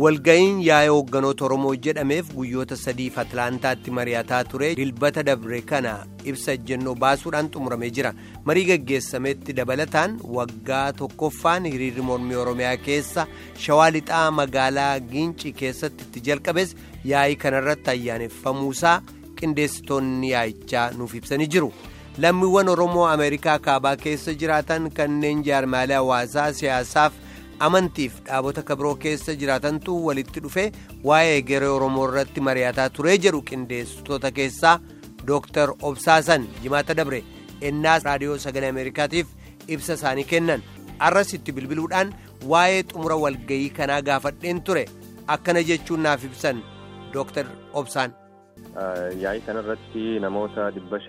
Walga'iin yaa'ee hoogganoota Oromoo jedhameef guyyoota 3 Atlaantaatti mari'ataa ture dilbata dabre kana ibsa ejjennoo baasuudhaan xumuramee jira. Marii gaggeessametti dabalataan waggaa tokkoffaan hiriirri mormii Oromiyaa keessa Shawaa Lixaa magaalaa Gincii keessatti itti jalqabes yaa'ii kanarratti ayyaaneffamuusaa qindeessitoonni yaa'ichaa nuuf ibsanii jiru. Lammiiwwan Oromoo Ameerikaa kaabaa keessa jiraatan kanneen jaarmaalee hawaasaa siyaasaaf amantiif dhaabota kabiroo keessa jiraatantu walitti dhufe waa'ee egeree Oromoo irratti mari'ataa ture jedhu qindeessitoota keessaa Dr. Obsaasan Jimaata Dabre ennaas raadiyoo sagalee Ameerikaatiif ibsa isaanii kennan arras itti bilbiluudhaan waa'ee xumura walgayii kanaa gaafadheen ture akkana jechuun naaf ibsan Dr. Obsaan. Yaa'ii kanarratti namoota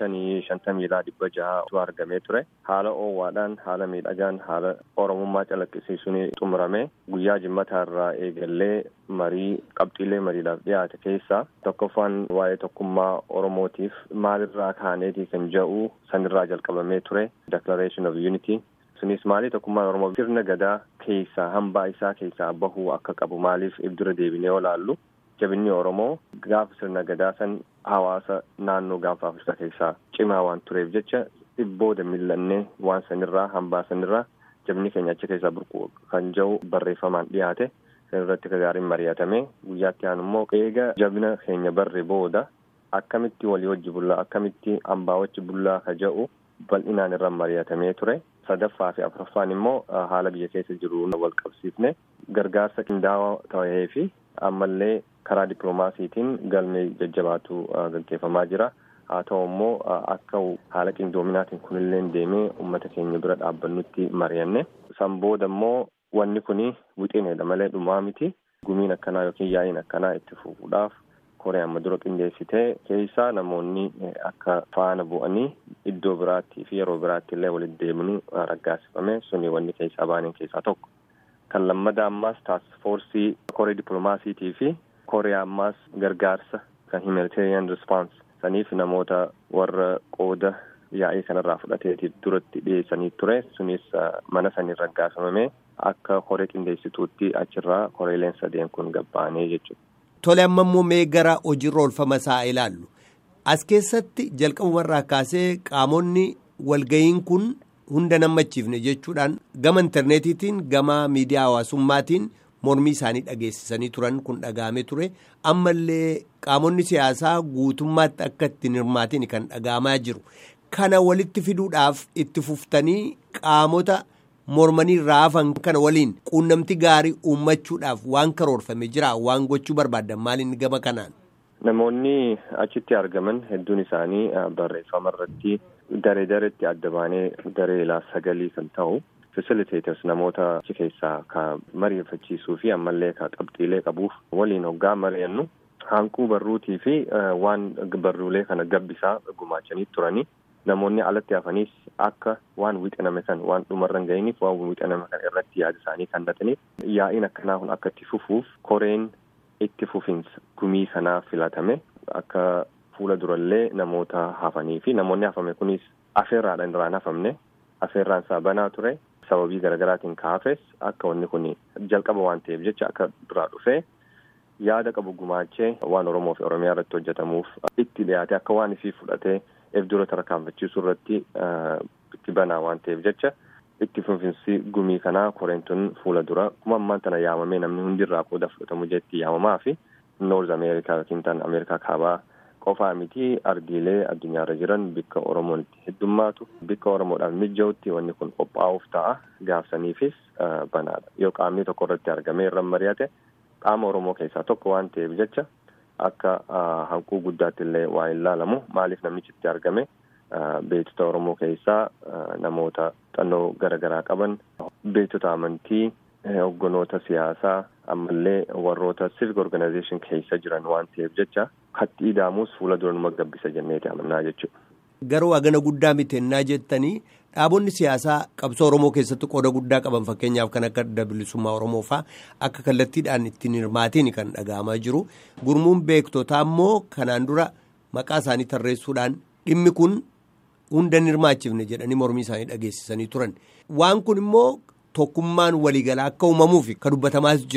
550-600 argamee ture. Haala oowwaadhaan, haala miidhagaan, haala Oromummaa calaqqisiisuun xumurame. Guyyaa Jimmataarraa eegallee qabxiilee mariidhaaf dhiyaate keessaa tokkoffaan waa'ee tokkummaa Oromootiif maalirraa kaaneetii kan jedhu sanirraa jalqabamee ture. Declaration of Unity. Sunis maalii tokkummaa Oromoo sirna gadaa keessaa hambaa isaa keessaa bahuu akka qabu maaliif ibdura deebinee olaallu. Jabinni Oromoo gaafa sirna gadaa san hawaasa naannoo gaafa Afrikaa keessaa cimaa waan tureef jecha dhibbooda millannee waan sanirraa hambaa sanirraa jabinni keenya achi keessaa burqu kan jedhu barreeffamaan dhiyaate sanirratti gaariin mari'atame guyyaatti aanu immoo eega jabina keenya barre booda akkamitti walii wajji bullaa akkamitti hambaa wajji bullaa ka jedhu bal'inaan irra mari'atamee ture. Sadaffaa fi afuraffaan immoo haala biyya keessa jiru wal qabsiifne gargaarsa qindaa'aa ta'ee fi ammallee karaa dippiloomaasiitiin galmee jajjabaatu gaggeeffamaa jira. Haa ta'u immoo akka haala qindoominaatiin kunillee deemee uummata keenya bira dhaabbannutti mari'anne. San booda immoo wanni kuni wixinedha malee dhumaa miti. Gumiin akkanaa yookiin yaa'iin akkanaa itti fufuudhaaf Koreen amma dura qindeessitee keessaa namoonni akka faana bu'anii iddoo biraattii fi yeroo biraatti illee walitti deemanii raggaasifame suni wanni keessaa baaniin keessaa tokko. Kan lammadaa ammaas taasifoorsii koree dippiloomaasiitii fi Kooriyaa ammaas gargaarsa kan humanitarian response saniif namoota warra qooda yaa'ii kanarraa fudhateetiif duratti dhiyeessanii ture sunis mana sanii raggaasifamee akka koree qindeessituutti achirraa koreeleen sadeen kun gabbaanee jechuudha. Tole amma immoo mee gara hojiirra oolfama isaa ilaallu. As keessatti jalqabumarraa kaasee qaamonni walga'iin kun hunda nammachiifne jechuudhaan gama intarneetiitiin gama miidiyaa hawaasummaatiin mormii isaanii dhageessisanii turan kun dhaga'amee ture. Ammallee qaamonni siyaasaa guutummaatti akka ittiin hirmaatiin kan dhaga'amaa jiru. Kana walitti fiduudhaaf itti fuftanii qaamota mormanii raafan kana waliin quunnamtii gaarii uummachuudhaaf waan karoorfame jira waan gochuu barbaadan maaliin gama kanaan. Namoonni achitti argaman hedduun isaanii barreeffama irratti daree dareetti adda baanee daree ilaa 9 kan ta'u facilitators namoota achi keessaa ka mariifachiisuu fi ammallee ka qabxiilee qabuuf waliin hoggaa mari'annu hanquu barruutii fi waan barruulee kana gabbisaa gumaachanii turanii. Namoonni alatti hafaniis akka waan wixaname kan waan dhumarran ga'iniif waan wixaname kan irratti yaada isaanii kennataniif yaa'iin akkanaa kun akka itti fufuuf koreen itti fufinsa gumii sanaa filatame akka fuula durallee namoota hafanii fi namoonni hafame kunis afeerraadhaan irraan hafamne afeerraan isaa banaa ture sababii garaagaraatiin kaafes akka wanni kun jalqaba waan ta'eef jecha akka duraa dhufee yaada qabu gumaachee waan Oromoo fi Oromiyaa irratti hojjetamuuf itti dhiyaate akka waan isii fudhatee dura tarkaanfachiisuu irratti itti banaa waan ta'eef jecha itti fufinsi gumii kanaa koreentuun fuula dura kuma ammaan tana yaamamee namni hundirraa qooda fudhatamu jetti yaamamaa fi Noorz Ameerikaa yookiin tan Ameerikaa kaabaa qofaa miti ardiilee addunyaarra jiran bikka Oromoon itti heddummaatu bikka Oromoodhaaf mijja'utti wanni kun qophaa'uuf ta'a gaafsaniifis banaadha. Yoo qaamni tokko irratti argamee irra mari'ate qaama Oromoo keessaa tokko waan ta'eef jecha akka hanquu guddaatti illee waa hin laalamu maaliif namichitti argame beektota Oromoo keessaa namoota xannoo garaagaraa qaban beektota amantii hogganoota siyaasaa ammallee warroota civic organization keessa jiran waan ta'eef jecha katti idaamuus fuula duranuma gabbisa jenneeti amannaa jechuudha. Garuu hagana guddaa mitennaa jettanii dhaabonni siyaasaa qabsoo Oromoo keessatti qooda guddaa qaban fakkeenyaaf kan akka Adda Bilisummaa Oromoo fa'aa akka kallattiidhaan ittiin hirmaatiin kan dhaga'amaa jiru. Gurmuun beektotaa immoo kanaan dura maqaa isaanii tarreessuudhaan dhimmi kun hunda hin hirmaachifne jedhanii mormii isaanii dhageessisanii turan. Waan kun immoo tokkummaan waliigalaa akka uumamuuf kan dubbatamaas jiru.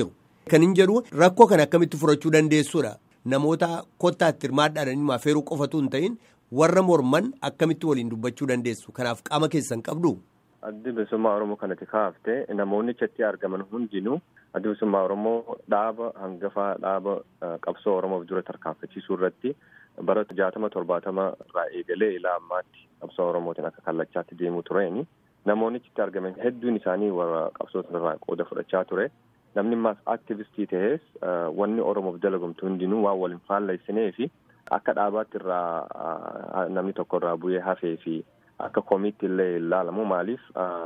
Kan hin jedhu rakkoo kana akkamitti furachuu dandeessuudha. Namoota kottaatti hirmaadhaan affeeruu qofatu hin ta'in warra morman akkamitti waliin dubbachuu dandeessu. Kanaaf qaama keessan qabdu. Addi bilisummaa Oromoo kanatti kaaftee namoonni achitti argaman hundinuu addi bilisummaa Oromoo dhaaba hangafaa dhaaba qabsoo Oromoof dura tarkaanfachiisuu irratti bara 60-70 irraa eegalee ilaa ammaatti qabsoo Oromootiin akka kallachaatti deemuu tureeni. Namoonni achitti argaman hedduun isaanii warra qabsoo irraa qooda fudhachaa ture. Namni ammaas aktivistii ta'es wanni Oromoof dalagumtu hundinuu waan waliin faalleessinee fi akka dhaabaatti irraa namni tokko irraa bu'ee hafee fi akka koomiitti illee ilaalamu maaliif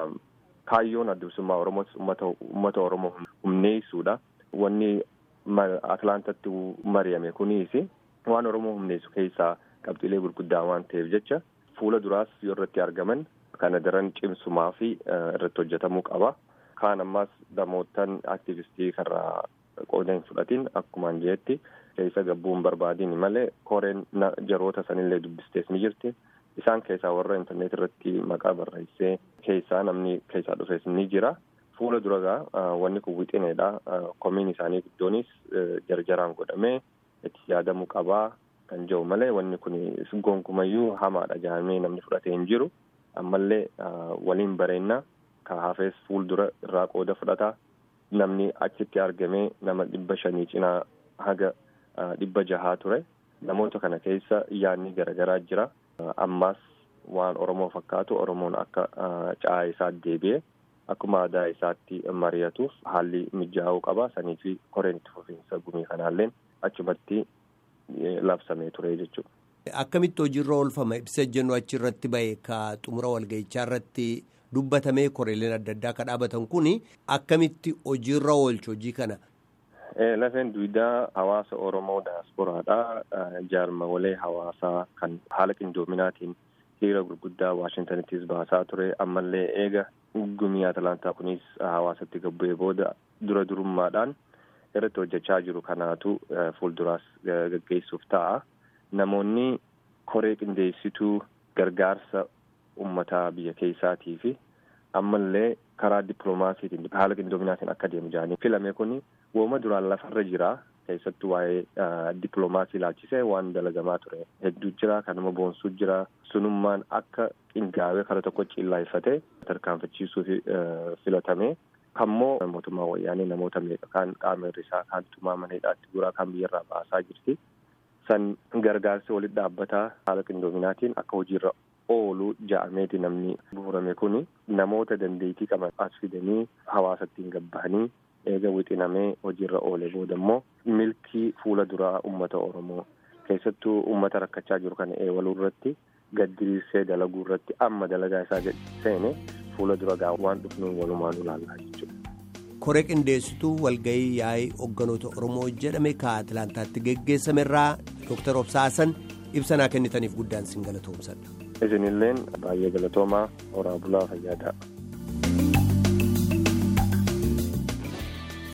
kaayyoon adda bilisummaa Oromootis uummata Oromoo humneessuudha. Wanni Atlaantatti mari'ame kunis waan Oromoo humneessu keessaa qabxiilee gurguddaa waan ta'eef jecha fuula duraas yoo irratti argaman kana daran cimsumaa fi irratti hojjetamuu qaba. Kaan ammaas damootaan aktivistii karraa qooda hin fudhatin akkumaan jeetti keessa gabbuun barbaadiin malee koreen jaroota sanillee dubbistees ni jirti. Isaan keessaa warra intarneet irratti maqaa barreessee keessaa namni keessaa dhufes ni jira. Fuula duragaa wanni kun wixinedha. Komiin isaanii guddoonis jarjaraan godhamee itti yaadamuu qabaa kan jiru malee wanni kun gonkumayyuu hamaadha jedhamee namni fudhatee hin jiru. Ammallee waliin bareennaa ka hafees fuuldura irraa qooda fudhata. Namni achitti argamee nama 500 cinaa haga 600 ture. Namoota kana keessa yaadni garagaraa jira. Ammaas waan Oromoo fakkaatu Oromoon akka caa isaa deebi'ee akkuma aadaa isaatti mari'atuuf haalli mijaa'uu qaba. Sanii fi koreen itti fufiinsa gumii kanaalleen achumatti labsamee ture jechuudha. Akkamitti hojiirra oolfama ibsa jennu achirratti ba'e ka xumura walga'ichaa irratti dubbatamee koreeleen adda addaa ka dhaabatan kuni akkamitti hojiirra oolchu hojii kana? Lafeen duwidaa hawaasa Oromoo daasporaadha. Jaarmawalee hawaasaa kan haala qindoominaatiin hiriira gurguddaa Waashintaniittis baasaa ture. Ammallee eega gumii Atlaantaa kunis hawaasatti gabbu'ee booda dura durummaadhaan irratti hojjechaa jiru kanaatu fuulduraas gaggeessuuf ta'a. Namoonni koree qindeessituu gargaarsa uummataa biyya keessaatii fi ammallee karaa dippiloomaasiitiin haala qindoominaatiin akka deemu jedhanii filame kuni wooma duraan lafarra jira. Keessattuu waa'ee dippiloomaasii ilaalchisee waan dalagamaa ture hedduu jira. Kanuma boonsuu jira. Sunummaan akka qindaa'ee karaa tokko cillaayeffatee tarkaanfachiisuuf filatame. Kammoo mootummaa wayyaanee namoota meeqa kaan qaama hir'isaa kaan tumaa maneedhaatti guraa kaan biyyarraa baasaa jirti. San gargaarsi walitti dhaabbataa haala qindoominaatiin akka hojiirra oolu ja'ameeti namni bu'urame kuni namoota dandeettii qaban as fidanii hawaasatti hin gabbahanii eega wixinamee hojiirra oole booda immoo milkii fuula duraa uummata Oromoo keessattuu uummata rakkachaa jiru kana eewaluu irratti gaddiriirsee dalaguu irratti amma dalagaa isaa seene fuula dura waan dhufnuun walumaan ilaallaa jechuudha. Koree qindeessituu walgahii yaa'ii hogganoota Oromoo jedhame ka Atlaantaatti geggeessamerraa Dr. Obsaasan ibsanaa kennitaniif guddaan sin galatoomsadha. Isinilleen baay'ee galatoomaa horaa bulaa fayyadaa.